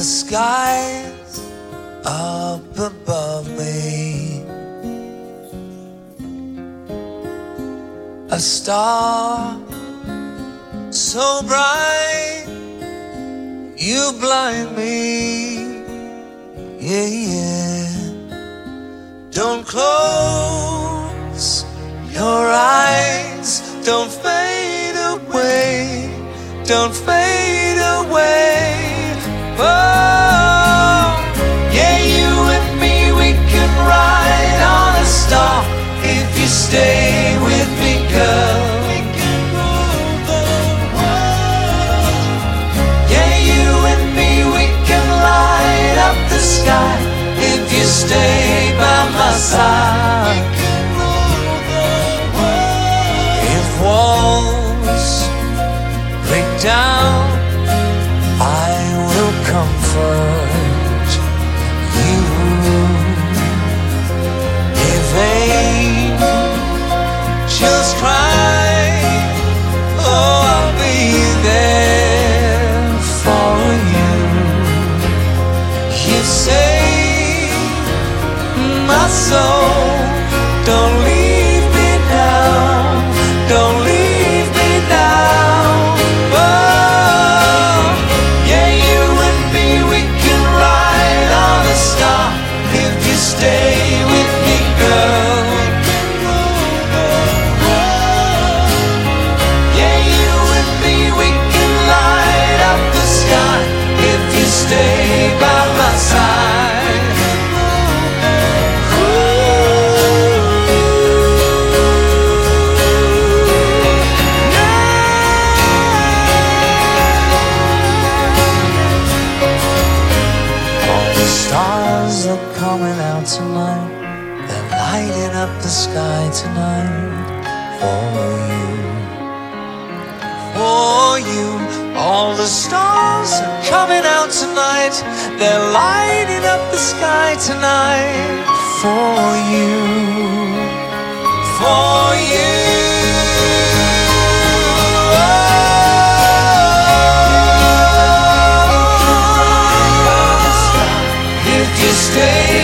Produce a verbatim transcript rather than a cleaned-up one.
the skies up above me, a star so bright you blind me. Yeah, yeah. Don't close your eyes, don't fade away, don't fade away. Oh, yeah, you and me, we can ride on a star if you stay with me, girl. We can rule the world. Yeah, you and me, we can light up the sky if you stay by my side. We can rule the world. If walls break down, I will comfort you. If angels cry, oh, I'll be there for you. You save my soul, don't leave me now, don't leave me now. Oh, yeah, you and me, we can ride on a star if you stay with me, girl. We can rule the world. Yeah, you and me, we can light up the sky if you stay by my side. All the stars are coming out tonight, they're lighting up the sky tonight for you, for you. All the stars are coming out tonight, they're lighting up the sky tonight for you, for you. If you stay